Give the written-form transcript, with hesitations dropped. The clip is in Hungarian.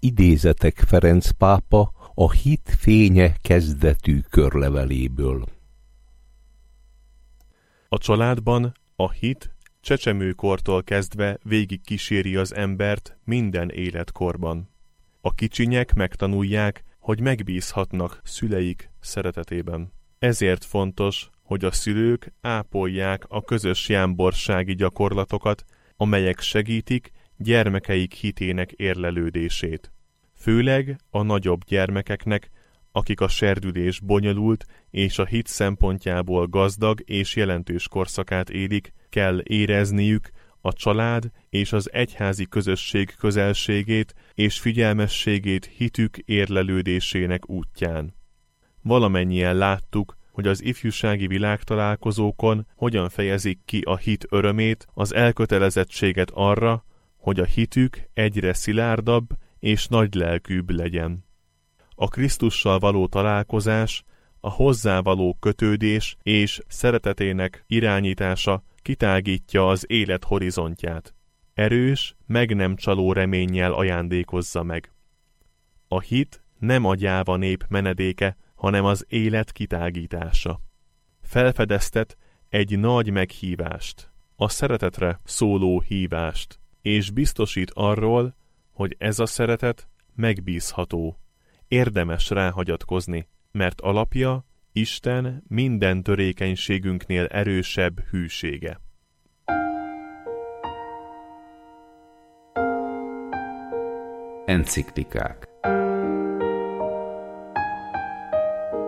idézetek Ferenc pápa a Hit fénye kezdetű körleveléből. A családban a hit csecsemőkortól kezdve végig kíséri az embert minden életkorban. A kicsinyek megtanulják, hogy megbízhatnak szüleik szeretetében. Ezért fontos, hogy a szülők ápolják a közös jámborsági gyakorlatokat, amelyek segítik gyermekeik hitének érlelődését. Főleg a nagyobb gyermekeknek, akik a serdülés bonyolult és a hit szempontjából gazdag és jelentős korszakát élik, kell érezniük a család és az egyházi közösség közelségét és figyelmességét hitük érlelődésének útján. Valamennyien láttuk, hogy az ifjúsági világtalálkozókon hogyan fejezik ki a hit örömét, az elkötelezettséget arra, hogy a hitük egyre szilárdabb és nagylelkűbb legyen. A Krisztussal való találkozás, a hozzávaló kötődés és szeretetének irányítása kitágítja az élet horizontját. Erős, meg nem csaló reménnyel ajándékozza meg. A hit nem a gyáva nép menedéke, hanem az élet kitágítása. Felfedeztet egy nagy meghívást, a szeretetre szóló hívást, és biztosít arról, hogy ez a szeretet megbízható. Érdemes ráhagyatkozni, mert alapja Isten minden törékenységünknél erősebb hűsége. Enciklikák.